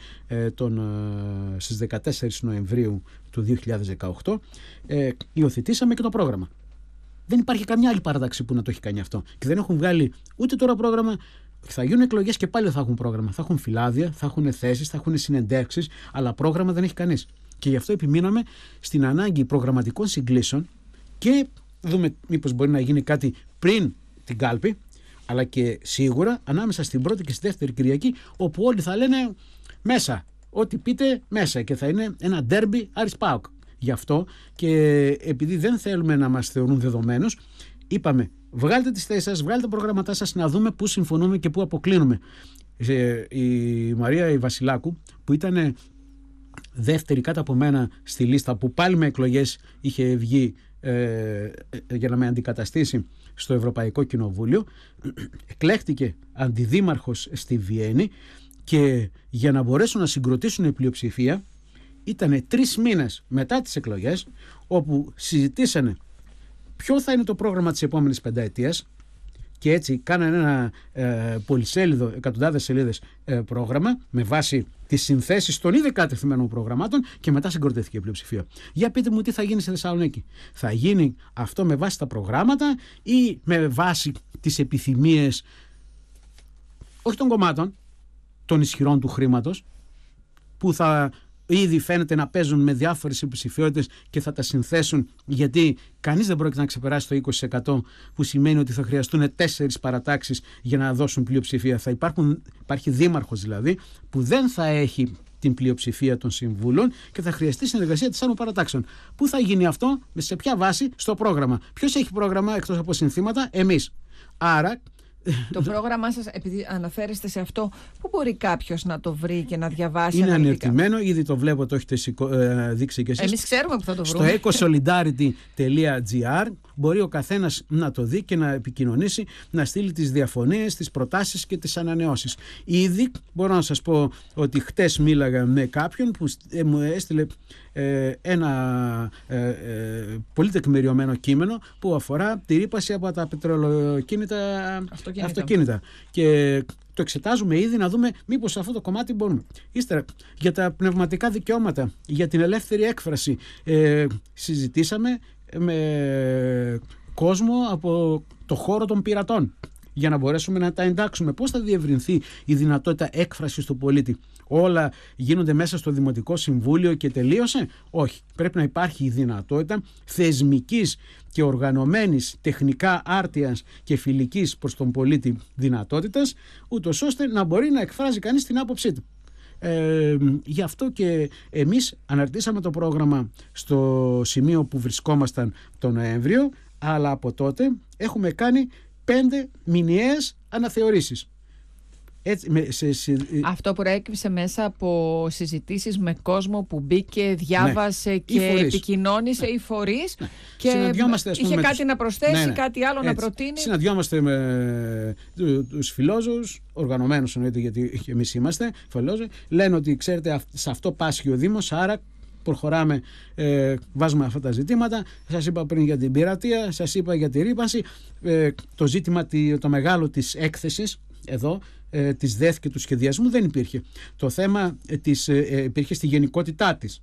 στις 14 Νοεμβρίου του 2018 υιοθετήσαμε και το πρόγραμμα. Δεν υπάρχει καμιά άλλη παράταξη που να το έχει κάνει αυτό. Και δεν έχουν βγάλει ούτε τώρα πρόγραμμα. Θα γίνουν εκλογές και πάλι θα έχουν πρόγραμμα. Θα έχουν φυλάδια, θα έχουν θέσεις, θα έχουν συνεντεύξεις, αλλά πρόγραμμα δεν έχει κανείς. Και γι' αυτό επιμείναμε στην ανάγκη προγραμματικών συγκλήσεων και δούμε μήπως μπορεί να γίνει κάτι πριν την κάλπη, αλλά και σίγουρα ανάμεσα στην πρώτη και στη δεύτερη Κυριακή, όπου όλοι θα λένε μέσα, ό,τι πείτε μέσα, και θα είναι ένα ντέρμπι Άρης ΠΑΟΚ. Γι' αυτό και επειδή δεν θέλουμε να μας θεωρούν δεδομένους, είπαμε βγάλτε τις θέσεις σας, βγάλτε τα προγράμματά σας, να δούμε πού συμφωνούμε και πού αποκλίνουμε. Η Μαρία η Βασιλάκου, που ήταν δεύτερη κάτω από μένα στη λίστα, που πάλι με εκλογές είχε βγει για να με αντικαταστήσει στο Ευρωπαϊκό Κοινοβούλιο, εκλέχτηκε αντιδήμαρχος στη Βιέννη, και για να μπορέσουν να συγκροτήσουν πλειοψηφία ήταν 3 μήνες μετά τις εκλογές, όπου συζητήσανε ποιο θα είναι το πρόγραμμα της επόμενης πενταετίας, και έτσι κάνανε ένα πολυσέλιδο, εκατοντάδες σελίδες πρόγραμμα με βάση τις συνθέσεις των ήδη κατευθυμένων προγραμμάτων, και μετά συγκροτήθηκε η πλειοψηφία. Για πείτε μου τι θα γίνει στη Θεσσαλονίκη. Θα γίνει αυτό με βάση τα προγράμματα ή με βάση τις επιθυμίες όχι των κομμάτων, των ισχυρών του χρήματος, που θα ήδη φαίνεται να παίζουν με διάφορες υποψηφιότητες και θα τα συνθέσουν, γιατί κανείς δεν πρόκειται να ξεπεράσει το 20%, που σημαίνει ότι θα χρειαστούν 4 παρατάξεις για να δώσουν πλειοψηφία. Υπάρχει δήμαρχος δηλαδή που δεν θα έχει την πλειοψηφία των συμβούλων και θα χρειαστεί συνεργασία 4 παρατάξεων. Πού θα γίνει αυτό, σε ποια βάση? Στο πρόγραμμα. Ποιος έχει πρόγραμμα εκτός από συνθήματα? Εμείς. Άρα το πρόγραμμά σας, επειδή αναφέρεστε σε αυτό, πού μπορεί κάποιος να το βρει και να διαβάσει? Είναι ανερτημένο, ήδη το βλέπω, το έχετε δείξει και εσείς. Εμείς ξέρουμε που θα το βρούμε. Στο ecosolidarity.gr, μπορεί ο καθένας να το δει και να επικοινωνήσει, να στείλει τις διαφωνίες, τις προτάσεις και τις ανανεώσεις. Ήδη μπορώ να σας πω ότι χτες μίλαγα με κάποιον που μου έστειλε ένα πολύ τεκμηριωμένο κείμενο που αφορά τη ρύπαση από τα πετρελοκίνητα αυτοκίνητα. Και το εξετάζουμε ήδη να δούμε μήπως σε αυτό το κομμάτι μπορούμε. Ύστερα, για τα πνευματικά δικαιώματα, για την ελεύθερη έκφραση, συζητήσαμε με κόσμο από το χώρο των πειρατών για να μπορέσουμε να τα εντάξουμε. Πώς θα διευρυνθεί η δυνατότητα έκφρασης του πολίτη? Όλα γίνονται μέσα στο Δημοτικό Συμβούλιο και τελείωσε? Όχι. Πρέπει να υπάρχει η δυνατότητα θεσμικής και οργανωμένης, τεχνικά άρτιας και φιλικής προς τον πολίτη δυνατότητας, ούτως ώστε να μπορεί να εκφράζει κανείς την άποψή του. Γι' αυτό και εμείς αναρτήσαμε το πρόγραμμα στο σημείο που βρισκόμασταν τον Νοέμβριο, αλλά από τότε έχουμε κάνει 5 μηνιαίες αναθεωρήσεις. Αυτό προέκυψε μέσα από συζητήσεις με κόσμο που μπήκε, διάβασε και επικοινώνησε, οι φορείς, και είχε κάτι να προσθέσει, κάτι άλλο να προτείνει. Συναντιόμαστε με τους φιλόζωους, οργανωμένους εννοείται, γιατί εμείς είμαστε φιλόζωοι, λένε ότι ξέρετε σε αυτό πάσχει ο Δήμος, άρα προχωράμε, βάζουμε αυτά τα ζητήματα. Σας είπα πριν για την πειρατεία, σας είπα για τη ρύπανση, το ζήτημα το μεγάλο της έκθεσης εδώ, της ΔΕΘ και του σχεδιασμού δεν υπήρχε. Το θέμα υπήρχε στη γενικότητά της.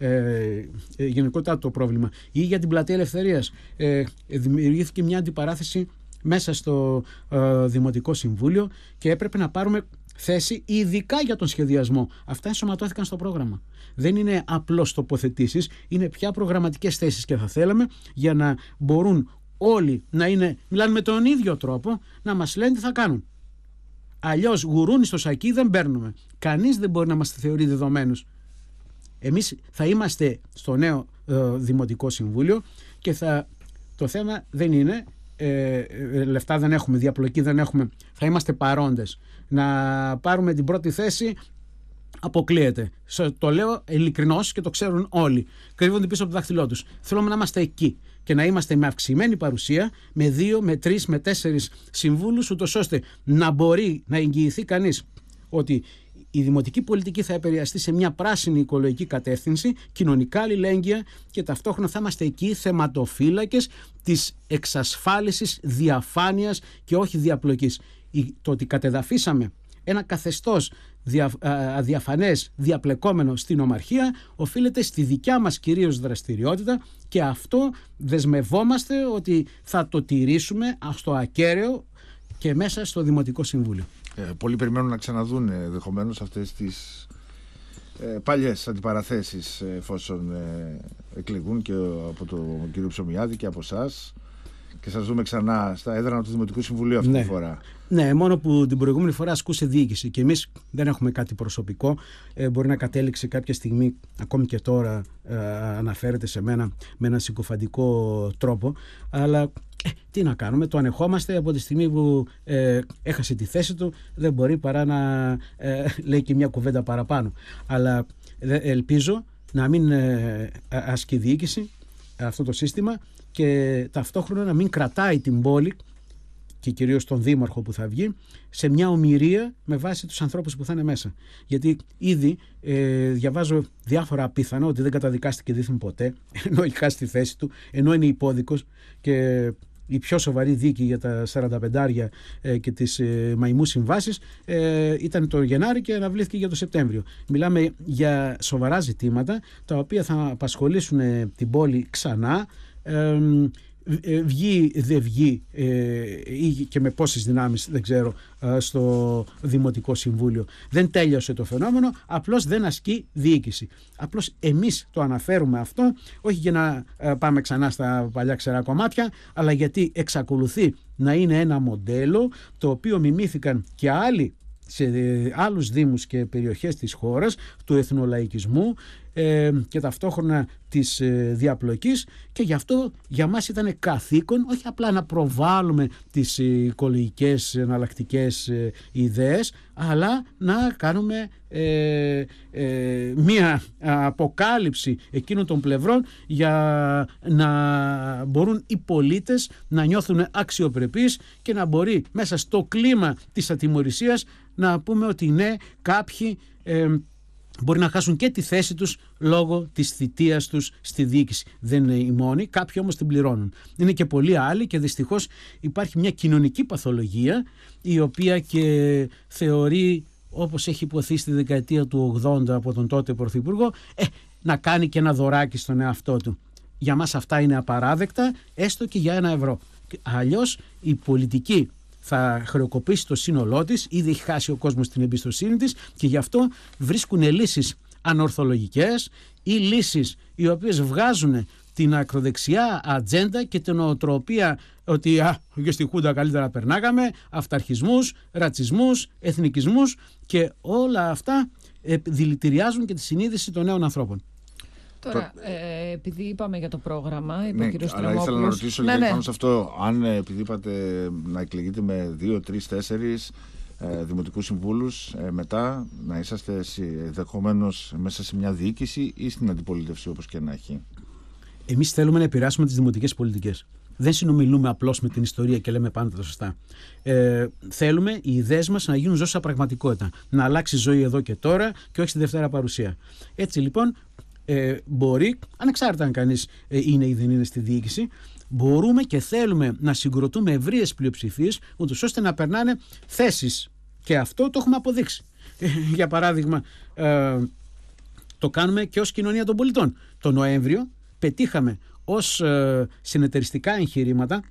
Γενικότητα το πρόβλημα. Ή για την Πλατεία Ελευθερίας. Δημιουργήθηκε μια αντιπαράθεση μέσα στο Δημοτικό Συμβούλιο και έπρεπε να πάρουμε θέση ειδικά για τον σχεδιασμό. Αυτά ενσωματώθηκαν στο πρόγραμμα. Δεν είναι απλώς τοποθετήσεις, είναι πια προγραμματικές θέσεις και θα θέλαμε για να μπορούν όλοι να μιλάνε με τον ίδιο τρόπο, να μας λένε τι θα κάνουν. Αλλιώς γουρούνι στο σακί δεν παίρνουμε. Κανείς δεν μπορεί να μας θεωρεί δεδομένους. Εμείς θα είμαστε στο νέο Δημοτικό Συμβούλιο και το θέμα δεν είναι λεφτά δεν έχουμε, διαπλοκή δεν έχουμε, θα είμαστε παρόντες. Να πάρουμε την πρώτη θέση αποκλείεται. Το λέω ειλικρινώς και το ξέρουν όλοι. Κρύβονται πίσω από το δάχτυλό τους. Θέλουμε να είμαστε εκεί και να είμαστε με αυξημένη παρουσία, με 2, με 3, με 4 συμβούλους, ούτως ώστε να μπορεί να εγγυηθεί κανείς ότι η δημοτική πολιτική θα επηρεαστεί σε μια πράσινη οικολογική κατεύθυνση, κοινωνικά αλληλέγγυα, και ταυτόχρονα θα είμαστε εκεί θεματοφύλακες της εξασφάλισης διαφάνειας και όχι διαπλοκής. Το ότι κατεδαφίσαμε ένα καθεστώς αδιαφανές, διαπλεκόμενο στην ομαρχία, οφείλεται στη δικιά μας κυρίως δραστηριότητα, και αυτό δεσμευόμαστε ότι θα το τηρήσουμε στο ακέραιο και μέσα στο Δημοτικό Συμβούλιο. Πολλοί περιμένουν να ξαναδούν ενδεχομένως αυτές τις παλιές αντιπαραθέσεις, εφόσον εκλεγούν και από τον κύριο Ψωμιάδη και από εσάς, και σας δούμε ξανά στα έδρανα του Δημοτικού Συμβουλίου αυτή τη φορά. Ναι, μόνο που την προηγούμενη φορά ασκούσε διοίκηση και εμείς δεν έχουμε κάτι προσωπικό. Μπορεί να κατέληξε κάποια στιγμή, ακόμη και τώρα αναφέρεται σε μένα με ένα συκοφαντικό τρόπο, αλλά τι να κάνουμε, το ανεχόμαστε. Από τη στιγμή που έχασε τη θέση του δεν μπορεί παρά να λέει και μια κουβέντα παραπάνω. Αλλά ελπίζω να μην ασκεί διοίκηση αυτό το σύστημα και ταυτόχρονα να μην κρατάει την πόλη και κυρίως τον δήμαρχο που θα βγει σε μια ομηρία με βάση τους ανθρώπους που θα είναι μέσα. Γιατί ήδη διαβάζω διάφορα απίθανα ότι δεν καταδικάστηκε δίθεν ποτέ, ενώ έχει χάσει τη θέση του, ενώ είναι υπόδικος, και η πιο σοβαρή δίκη για τα 45 και τις μαϊμού συμβάσεις ήταν το Γενάρη και αναβλήθηκε για το Σεπτέμβριο. Μιλάμε για σοβαρά ζητήματα τα οποία θα απασχολήσουν την πόλη ξανά. Βγει, δεν βγει ή και με πόσες δυνάμεις δεν ξέρω στο Δημοτικό Συμβούλιο. Δεν τέλειωσε το φαινόμενο, απλώς δεν ασκεί διοίκηση. Απλώς εμείς το αναφέρουμε αυτό, όχι για να πάμε ξανά στα παλιά ξερά κομμάτια, αλλά γιατί εξακολουθεί να είναι ένα μοντέλο το οποίο μιμήθηκαν και άλλοι σε άλλους δήμους και περιοχές της χώρας, του εθνολαϊκισμού και ταυτόχρονα της διαπλοκής, και γι' αυτό για μας ήταν καθήκον όχι απλά να προβάλλουμε τις οικολογικές εναλλακτικές ιδέες, αλλά να κάνουμε μία αποκάλυψη εκείνων των πλευρών για να μπορούν οι πολίτες να νιώθουν αξιοπρεπείς και να μπορεί μέσα στο κλίμα της ατιμωρησίας να πούμε ότι ναι, κάποιοι μπορεί να χάσουν και τη θέση τους λόγω της θητείας τους στη διοίκηση. Δεν είναι οι μόνοι, κάποιοι όμως την πληρώνουν. Είναι και πολλοί άλλοι και δυστυχώς υπάρχει μια κοινωνική παθολογία η οποία και θεωρεί, όπως έχει υποθεί στη δεκαετία του 80 από τον τότε Πρωθυπουργό, να κάνει και ένα δωράκι στον εαυτό του. Για μας αυτά είναι απαράδεκτα, έστω και για €1. Αλλιώς η πολιτική θα χρεοκοπήσει το σύνολό της, ήδη έχει χάσει ο κόσμος την εμπιστοσύνη της και γι' αυτό βρίσκουν λύσεις ανορθολογικές ή λύσεις οι οποίες βγάζουν την ακροδεξιά ατζέντα και την οτροπία ότι και στη Χούντα καλύτερα περνάγαμε, αυταρχισμούς, ρατσισμούς, εθνικισμούς και όλα αυτά δηλητηριάζουν και τη συνείδηση των νέων ανθρώπων. Τώρα, επειδή είπαμε για το πρόγραμμα, είπε ο κ. Τρεμόπουλος. Αλλά ήθελα να ρωτήσω λίγο πάνω σε αυτό. Αν επειδή είπατε να εκλεγείτε με 2, 3, 4 δημοτικούς συμβούλους, μετά να είσαστε ενδεχομένως μέσα σε μια διοίκηση ή στην αντιπολίτευση, όπως και να έχει. Εμείς θέλουμε να επηρεάσουμε τις δημοτικές πολιτικές. Δεν συνομιλούμε απλώς με την ιστορία και λέμε πάντα τα σωστά. Θέλουμε οι ιδέες μας να γίνουν ζώσα πραγματικότητα. Να αλλάξει η ζωή εδώ και τώρα και όχι στη Δευτέρα παρουσία. Έτσι λοιπόν, μπορεί, ανεξάρτητα αν κανείς είναι ή δεν είναι στη διοίκηση, μπορούμε και θέλουμε να συγκροτούμε ευρείες πλειοψηφίες, ούτως ώστε να περνάνε θέσεις. Και αυτό το έχουμε αποδείξει. Για παράδειγμα, το κάνουμε και ως κοινωνία των πολιτών. Το Νοέμβριο πετύχαμε ως συνεταιριστικά εγχειρήματα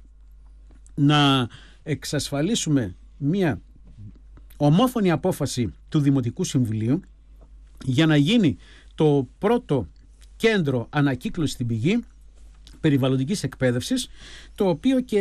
να εξασφαλίσουμε μια ομόφωνη απόφαση του Δημοτικού Συμβουλίου για να γίνει το πρώτο κέντρο ανακύκλωσης στην πηγή περιβαλλοντικής εκπαίδευσης, το οποίο και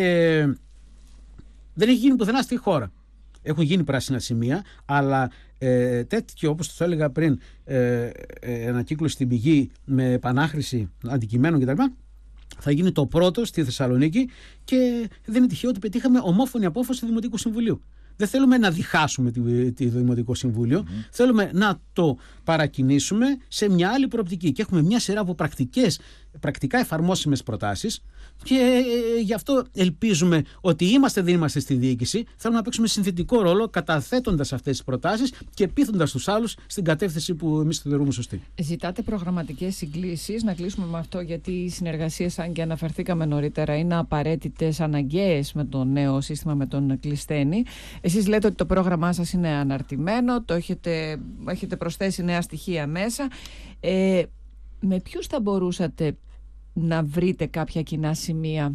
δεν έχει γίνει πουθενά στη χώρα. Έχουν γίνει πράσινα σημεία, αλλά τέτοιο, όπως το έλεγα πριν, ανακύκλωση στην πηγή με επανάχρηση αντικειμένων κτλ. Θα γίνει το πρώτο στη Θεσσαλονίκη και δεν είναι τυχαίο ότι πετύχαμε ομόφωνη απόφαση του Δημοτικού Συμβουλίου. Δεν θέλουμε να διχάσουμε το Δημοτικό Συμβούλιο, θέλουμε να το παρακινήσουμε σε μια άλλη προοπτική. Και έχουμε μια σειρά από πρακτικά εφαρμόσιμες προτάσεις και γι' αυτό ελπίζουμε ότι δεν είμαστε στη διοίκηση, θέλουμε να παίξουμε συνθετικό ρόλο καταθέτοντας αυτές τις προτάσεις και πείθοντας τους άλλους στην κατεύθυνση που εμείς θεωρούμε σωστή. Ζητάτε προγραμματικές συγκλήσεις, να κλείσουμε με αυτό, γιατί οι συνεργασίες, αν και αναφερθήκαμε νωρίτερα, είναι απαραίτητες, αναγκαίες με το νέο σύστημα, με τον Κλεισθένη. Εσείς λέτε ότι το πρόγραμμά σας είναι αναρτημένο, το έχετε προσθέσει νέα στοιχεία μέσα. Με ποιους θα μπορούσατε να βρείτε κάποια κοινά σημεία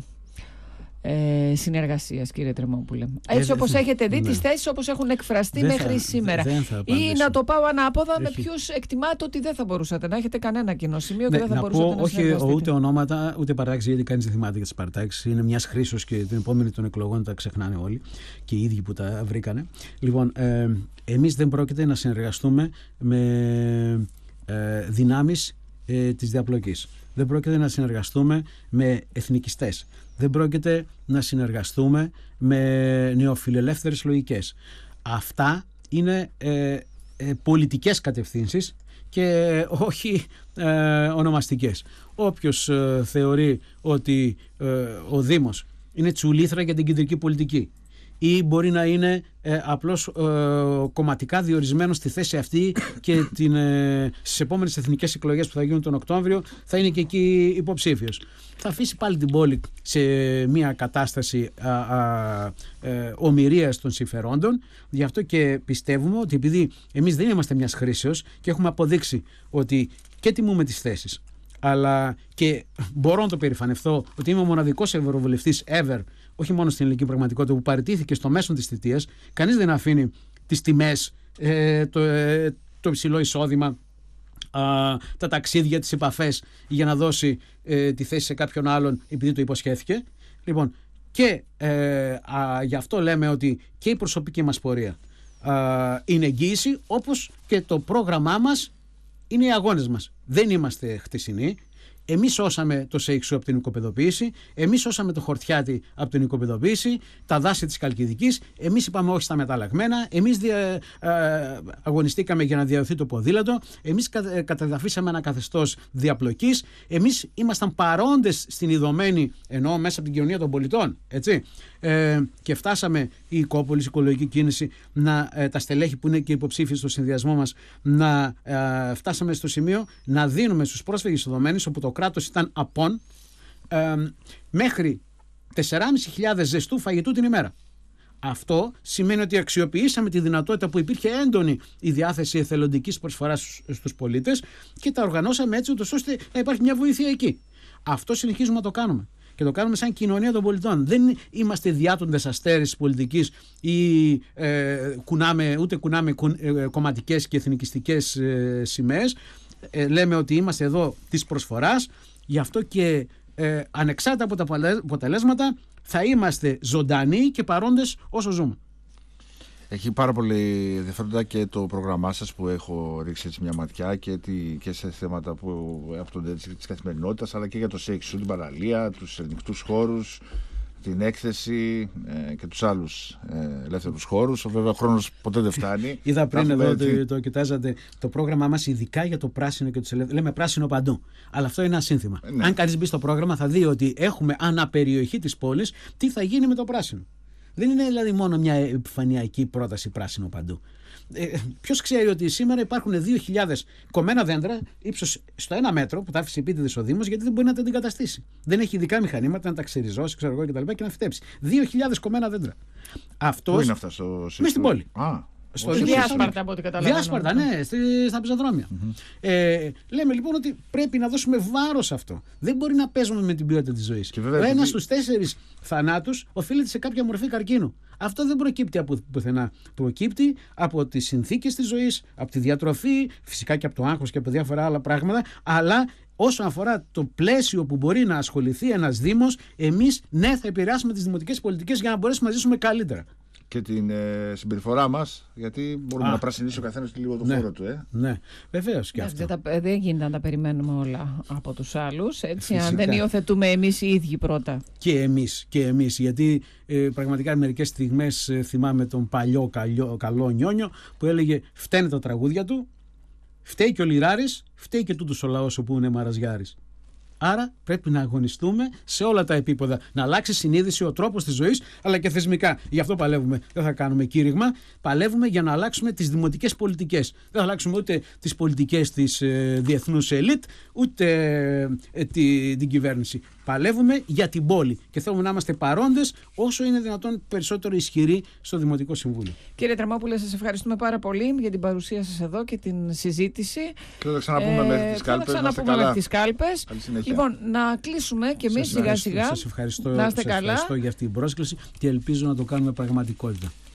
συνεργασίας, κύριε Τρεμόπουλε? Έτσι όπως έχετε δει τις θέσεις όπως έχουν εκφραστεί μέχρι σήμερα. Ή να το πάω ανάποδα, με ποιους εκτιμάτε ότι δεν θα μπορούσατε να έχετε κανένα κοινό σημείο και δεν θα μπορούσατε να συνεργαστείτε? Όχι ούτε ονόματα, ούτε παρατάξεις, γιατί κανείς δεν θυμάται για τις παρατάξεις. Είναι μιας χρήσεως και την επόμενη των εκλογών τα ξεχνάνε όλοι και οι ίδιοι που τα βρήκανε. Λοιπόν, εμείς δεν πρόκειται να συνεργαστούμε με δυνάμεις της διαπλοκής. Δεν πρόκειται να συνεργαστούμε με εθνικιστές. Δεν πρόκειται να συνεργαστούμε με νεοφιλελεύθερες λογικές. Αυτά είναι πολιτικές κατευθύνσεις και όχι ονομαστικές. Όποιος θεωρεί ότι ο Δήμος είναι τσουλήθρα για την κεντρική πολιτική ή μπορεί να είναι απλώς κομματικά διορισμένος στη θέση αυτή και στις επόμενες εθνικές εκλογές που θα γίνουν τον Οκτώβριο θα είναι και εκεί υποψήφιος, θα αφήσει πάλι την πόλη σε μια κατάσταση ομηρίας των συμφερόντων. Γι' αυτό και πιστεύουμε ότι επειδή εμείς δεν είμαστε μιας χρήσεως και έχουμε αποδείξει ότι και τιμούμε τις θέσεις, αλλά και μπορώ να το περηφανευτώ ότι είμαι ο μοναδικός ευρωβουλευτής ever, όχι μόνο στην ελληνική πραγματικότητα, που παραιτήθηκε στο μέσο της θητείας. Κανείς δεν αφήνει τις τιμές, το υψηλό εισόδημα, τα ταξίδια, τις επαφές για να δώσει τη θέση σε κάποιον άλλον επειδή το υποσχέθηκε. Λοιπόν, και γι' αυτό λέμε ότι και η προσωπική μας πορεία είναι εγγύηση, όπως και το πρόγραμμά μας είναι οι αγώνες μας. Δεν είμαστε χτεσινοί Εμείς σώσαμε το Σέιξου από την οικοπεδοποίηση, εμείς σώσαμε το Χορτιάτι από την οικοπεδοποίηση, τα δάση της Καλκιδικής, εμείς είπαμε όχι στα μεταλλαγμένα, εμείς αγωνιστήκαμε για να διαδοθεί το ποδήλατο, εμείς καταδαφίσαμε ένα καθεστώς διαπλοκής, εμείς ήμασταν παρόντες στην ειδωμένη, ενώ μέσα από την κοινωνία των πολιτών, έτσι. Και φτάσαμε η Οικόπολης, η οικολογική κίνηση, τα στελέχη που είναι και υποψήφιοι στο συνδυασμό μας, φτάσαμε στο σημείο να δίνουμε στους πρόσφυγες ειδωμένους, όπου το κράτος ήταν απόν, μέχρι 4.500 ζεστού φαγητού την ημέρα. Αυτό σημαίνει ότι αξιοποιήσαμε τη δυνατότητα που υπήρχε έντονη η διάθεση εθελοντικής προσφοράς στους πολίτες και τα οργανώσαμε έτσι ώστε να υπάρχει μια βοήθεια εκεί. Αυτό συνεχίζουμε να το κάνουμε. Και το κάνουμε σαν κοινωνία των πολιτών. Δεν είμαστε διάτοντες αστέρες της πολιτικής ή ούτε κουνάμε κομματικές και εθνικιστικές σημαίες. Λέμε ότι είμαστε εδώ της προσφοράς, γι' αυτό και ανεξάρτητα από τα αποτελέσματα θα είμαστε ζωντανοί και παρόντες όσο ζούμε. Έχει πάρα πολύ ενδιαφέροντα και το πρόγραμμά σας που έχω ρίξει έτσι μια ματιά και σε θέματα που απτώνται της καθημερινότητας, αλλά και για το Σέιξου, την παραλία, τους ανοιχτούς χώρους, την έκθεση και τους άλλους ελεύθερους χώρους. Βέβαια ο χρόνος ποτέ δεν φτάνει. Είδα πριν εδώ ότι το κοιτάζατε το πρόγραμμά μας ειδικά για το πράσινο και τους ελεύθερους. Λέμε πράσινο παντού. Αλλά αυτό είναι ένα σύνθημα. Ναι. Αν κανείς μπει στο πρόγραμμα θα δει ότι έχουμε αναπεριοχή της πόλης τι θα γίνει με το πράσινο. Δεν είναι δηλαδή μόνο μια επιφανειακή πρόταση πράσινο παντού. Ποιος ξέρει ότι σήμερα υπάρχουν 2.000 κομμένα δέντρα ύψος στο 1 μέτρο που τα άφησε επίτηδες ο Δήμος, γιατί δεν μπορεί να τα αντικαταστήσει. Δεν έχει ειδικά μηχανήματα να τα ξεριζώσει, ξέρω εγώ κτλ. Και να φυτέψει. 2.000 κομμένα δέντρα. Πού είναι αυτά μέσα στην πόλη. Στο Διάσπαρτα, από ό,τι καταλαβαίνω. Διάσπαρτα, ναι, στα πεζοδρόμια. Λέμε λοιπόν ότι πρέπει να δώσουμε βάρος σε αυτό. Δεν μπορεί να παίζουμε με την ποιότητα της ζωής. Ο ένας στους 4 θανάτους οφείλεται σε κάποια μορφή καρκίνου. Αυτό δεν προκύπτει από πουθενά. Προκύπτει από τις συνθήκες της ζωής, από τη διατροφή, φυσικά και από το άγχος και από διάφορα άλλα πράγματα, αλλά όσον αφορά το πλαίσιο που μπορεί να ασχοληθεί ένας Δήμος, εμείς ναι, θα επηρεάσουμε τις δημοτικές πολιτικές για να μπορέσουμε να ζήσουμε καλύτερα. Και την συμπεριφορά μας, γιατί μπορούμε να πρασινίσει ο καθένας λίγο το χώρο του. Ναι, βεβαίως και αυτό. Δεν γίνεται να τα περιμένουμε όλα από τους άλλους, έτσι, αν δεν υιοθετούμε εμείς οι ίδιοι πρώτα. Και εμείς, γιατί πραγματικά μερικές στιγμές θυμάμαι τον παλιό καλό Νιόνιο που έλεγε φταίνε τα τραγούδια του, φταίει και ο Λιράρης, φταίει και τούτος ο λαός όπου είναι Μαραζιάρης. Άρα πρέπει να αγωνιστούμε σε όλα τα επίπεδα. Να αλλάξει συνείδηση, ο τρόπος της ζωής, αλλά και θεσμικά. Γι' αυτό παλεύουμε. Δεν θα κάνουμε κήρυγμα. Παλεύουμε για να αλλάξουμε τις δημοτικές πολιτικές. Δεν θα αλλάξουμε ούτε τις πολιτικές της διεθνούς ελίτ, ούτε την κυβέρνηση. Παλεύουμε για την πόλη και θέλουμε να είμαστε παρόντες όσο είναι δυνατόν περισσότερο ισχυροί στο Δημοτικό Συμβούλιο. Κύριε Τραμόπουλε, σας ευχαριστούμε πάρα πολύ για την παρουσία σας εδώ και την συζήτηση. Και θα ξαναπούμε μέχρι τις κάλπες. Λοιπόν, να κλείσουμε και εμείς σιγά σιγά. Σας ευχαριστώ για αυτή την πρόσκληση και ελπίζω να το κάνουμε πραγματικότητα.